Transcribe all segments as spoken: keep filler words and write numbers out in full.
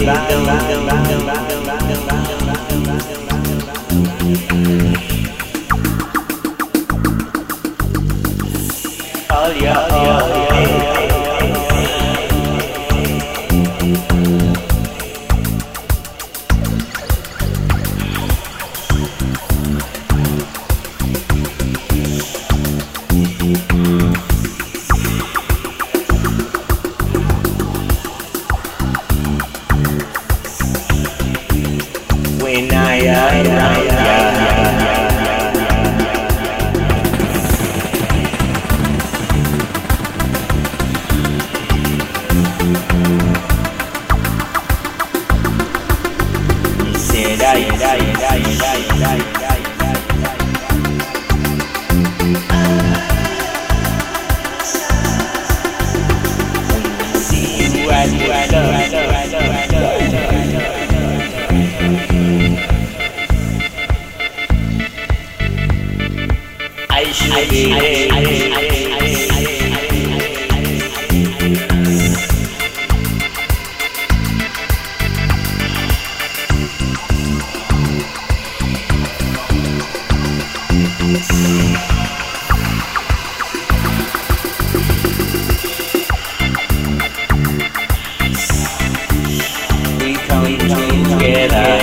All your all when I arrive, he said I, I, I, I, I, see you as you love, love, love, love, love. I should be there. We come together.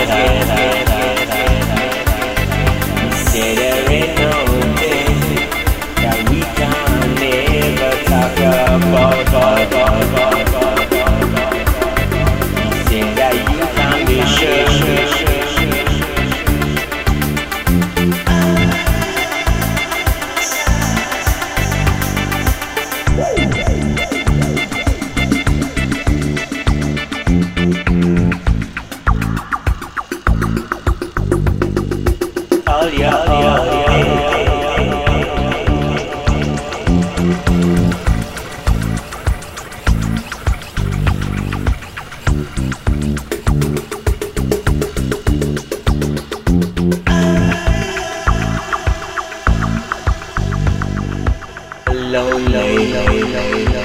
Say there ain't no that we can never talk about, about, about, about, about. Say that you can be sure. All your, all your, lonely, lonely, lonely.